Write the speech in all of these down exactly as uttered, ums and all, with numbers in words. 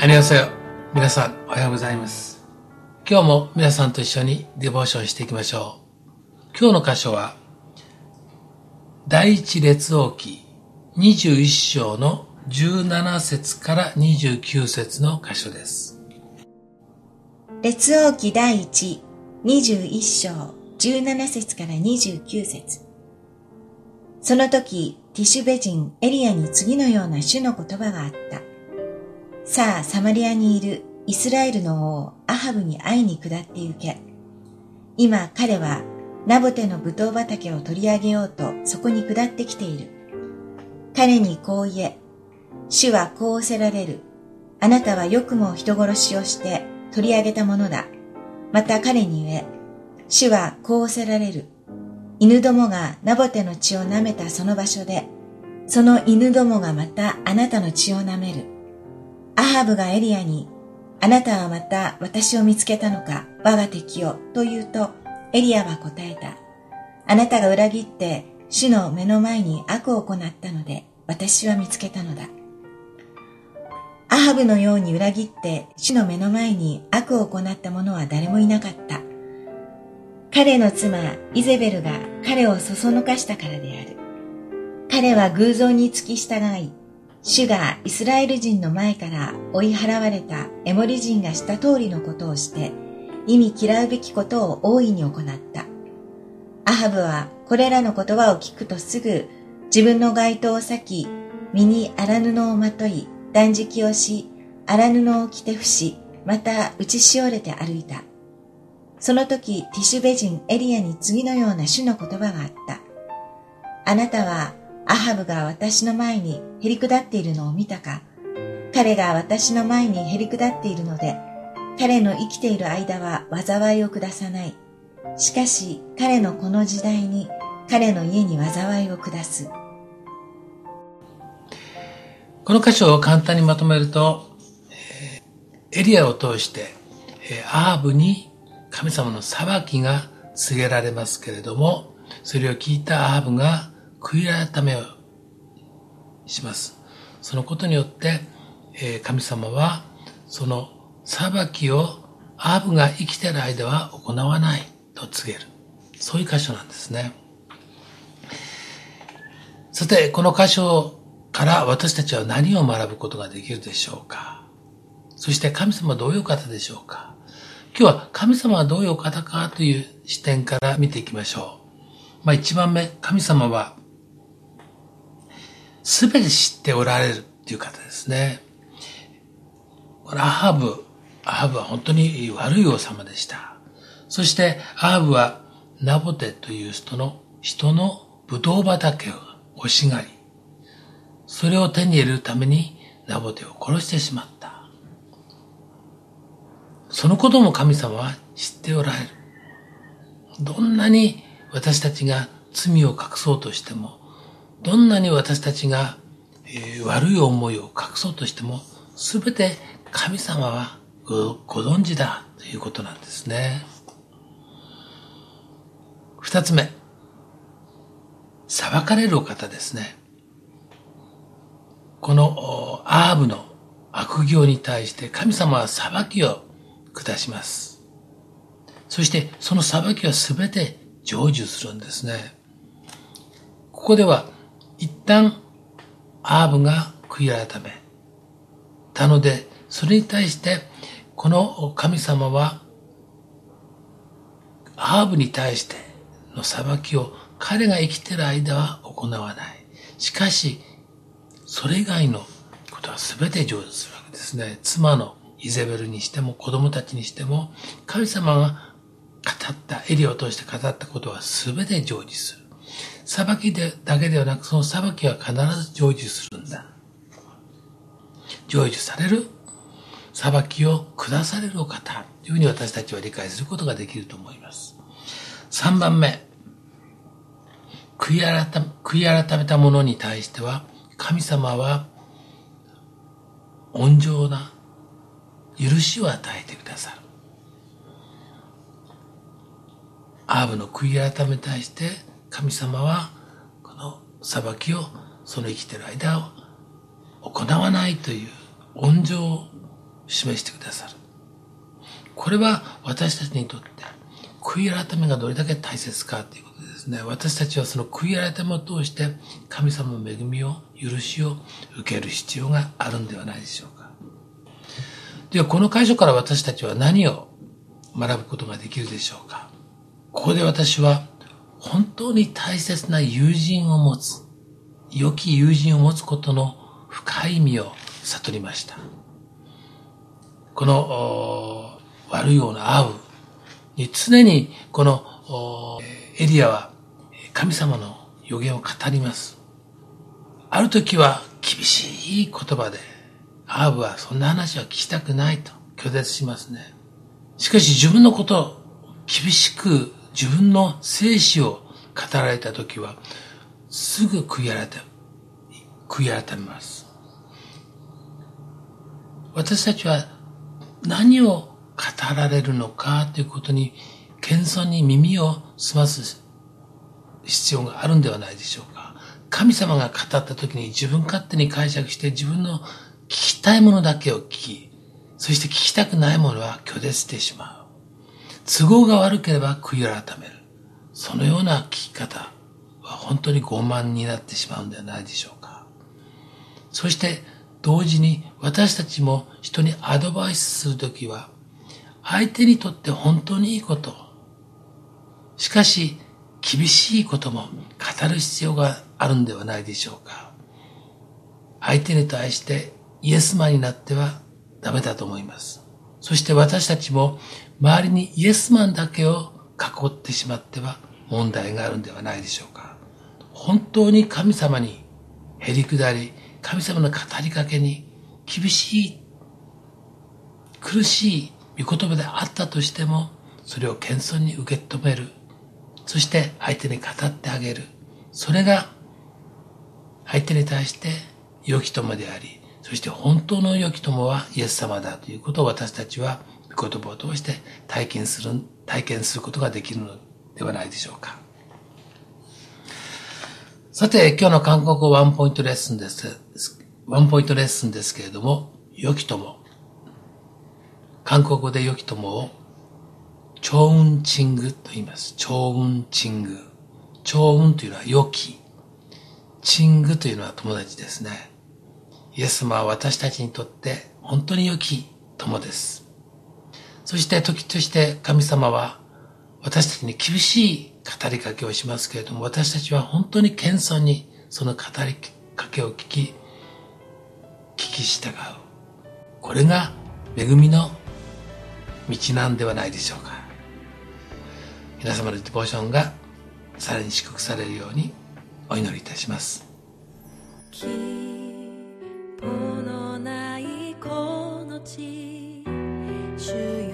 アニョハセヨ。皆さん、おはようございます。今日も皆さんと一緒にデボーションしていきましょう。今日の箇所は、第一列王記にじゅういっ章のじゅうなな節からにじゅうきゅう節の箇所です。 列王記第一にじゅういっ章じゅうなな節からにじゅうきゅう節。その時、ティシュベ人エリアに次のような主の言葉があった。さあ、サマリアにいるイスラエルの王アハブに会いに下って行け。今彼はナボテのブドウ畑を取り上げようとそこに下ってきている。彼にこう言え。主はこう仰せられる。あなたはよくも人殺しをして取り上げたものだ。また彼に言え。主はこう仰せられる。犬どもがナボテの血を舐めたその場所で、その犬どもがまたあなたの血を舐める。アハブがエリアに、あなたはまた私を見つけたのか、我が敵を、と言うと、エリアは答えた。あなたが裏切って、主の目の前に悪を行ったので、私は見つけたのだ。アハブのように裏切って、主の目の前に悪を行った者は誰もいなかった。彼の妻、イゼベルが彼をそそのかしたからである。彼は偶像に付き従い、主がイスラエル人の前から追い払われたエモリ人がした通りのことをして、忌み嫌うべきことを大いに行った。アハブはこれらの言葉を聞くとすぐ、自分の街灯を裂き、身に荒布をまとい、断食をし、荒布を着て伏し、また打ちしおれて歩いた。その時、ティシュベ人エリアに次のような主の言葉があった。あなたは、アハブが私の前にへり下っているのを見たか。彼が私の前にへり下っているので、彼の生きている間は災いを下さない。しかし彼のこの時代に彼の家に災いを下す。 この箇所を簡単にまとめると、エリアを通してアハブに神様の裁きが告げられますけれども、それを聞いたアハブが悔い改めをします。そのことによって、えー、神様はその裁きをアハブが生きている間は行わないと告げる。そういう箇所なんですね。さて、この箇所から私たちは何を学ぶことができるでしょうか。そして神様はどういう方でしょうか。今日は神様はどういう方かという視点から見ていきましょう。まあ一番目、神様はすべて知っておられるっていう方ですね。アハブ、アハブは本当に悪い王様でした。そしてアハブはナボテという人の人のブドウ畑を欲しがり、それを手に入れるためにナボテを殺してしまった。そのことも神様は知っておられる。どんなに私たちが罪を隠そうとしても、どんなに私たちが、えー、悪い思いを隠そうとしても、すべて神様は ご, ご存知だということなんですね。二つ目、裁かれるお方ですね。このアハブの悪行に対して神様は裁きを下します。そしてその裁きはすべて成就するんですね。ここでは一旦アハブが悔い改めたので、それに対してこの神様はアハブに対しての裁きを彼が生きている間は行わない。しかしそれ以外のことは全て成就するわけですね。妻のイゼベルにしても子供たちにしても、神様が語ったエリアを通して語ったことは全て成就する。裁きでだけではなく、その裁きは必ず成就するんだ。成就される裁きを下されるお方というふうに私たちは理解することができると思います。三番目、悔い改め、悔い改めた者に対しては、神様は温情な許しを与えてくださる。アハブの悔い改めに対して神様はこの裁きをその生きている間を行わないという温情示してくださる。これは私たちにとって悔い改めがどれだけ大切かということですね。私たちはその悔い改めを通して神様の恵みを、許しを受ける必要があるんではないでしょうか。ではこの箇所から私たちは何を学ぶことができるでしょうか。ここで私は本当に大切な友人を持つ、良き友人を持つことの深い意味を悟りました。この悪いようなアブに常にこのエリアは神様の予言を語ります。ある時は厳しい言葉でアブはそんな話は聞きたくないと拒絶しますね。しかし自分のことを厳しく自分の生死を語られた時はすぐ悔い改め、悔い改めます。私たちは何を語られるのかということに謙遜に耳を澄ます必要があるんではないでしょうか。神様が語った時に自分勝手に解釈して自分の聞きたいものだけを聞き、そして聞きたくないものは拒絶してしまう。都合が悪ければ悔い改める。そのような聞き方は本当に傲慢になってしまうんではないでしょうか。そして同時に私たちも人にアドバイスするときは相手にとって本当にいいこと、しかし厳しいことも語る必要があるんではないでしょうか。相手に対してイエスマンになってはダメだと思います。そして私たちも周りにイエスマンだけを囲ってしまっては問題があるんではないでしょうか。本当に神様にへり下り、神様の語りかけに厳しい、苦しい御言葉であったとしても、それを謙遜に受け止める。そして相手に語ってあげる。それが相手に対して良き友であり、そして本当の良き友はイエス様だということを私たちは御言葉を通して体験する、体験することができるのではないでしょうか。さて、今日の韓国語ワンポイントレッスンです。ワンポイントレッスンですけれども、良き友。韓国語で良き友を、チョウンチングと言います。チョウンチング。チョウンというのは良き。チングというのは友達ですね。イエス様は私たちにとって本当に良き友です。そして時として神様は私たちに厳しい語りかけをしますけれども、私たちは本当に謙遜にその語りかけを聞き、聞き従う。これが恵みの道なんではないでしょうか。皆様のディボーションがさらに祝福されるようにお祈りいたします。 希望のないこの地、主よ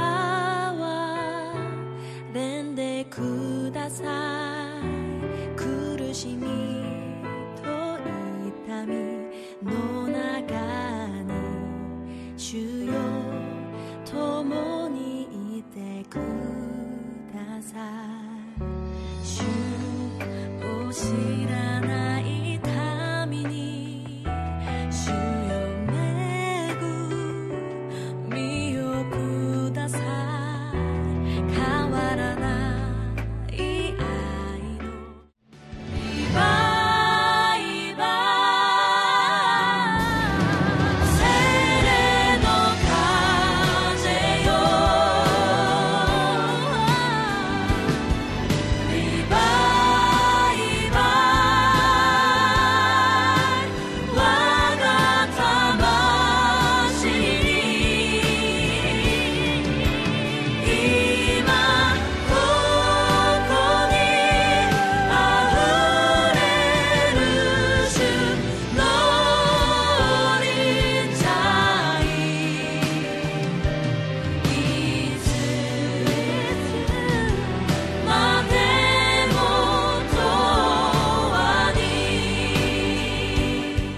憐れんでください。苦しみと痛みの中に主よ共にいてください。主を知らない民に主よ恵みをください。変わらない愛のリバイバル、精霊の風よ、リバイバル、我が魂に今ここにあふれる主の臨在、いつまでも永遠に。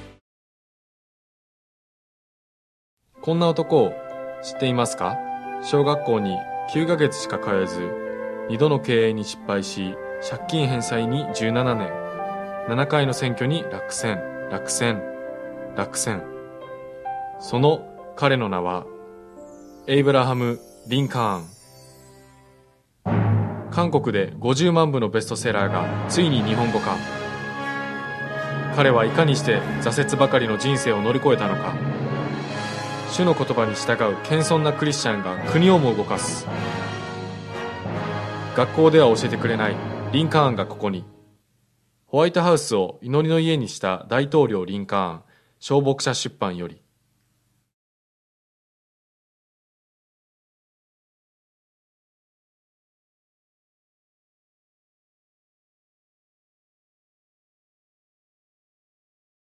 こんな男を知っていますか？小学校にきゅうかげつしか通えず、にどの経営に失敗し、借金返済にじゅうななねん、ななかいの選挙に落選、落選、落選。その彼の名はエイブラハム・リンカーン。韓国でごじゅうまんぶのベストセラーがついに日本語化。彼はいかにして挫折ばかりの人生を乗り越えたのか。主の言葉に従う謙遜なクリスチャンが国をも動かす。学校では教えてくれないリンカーンがここに。ホワイトハウスを祈りの家にした大統領リンカーン、小牧者出版より。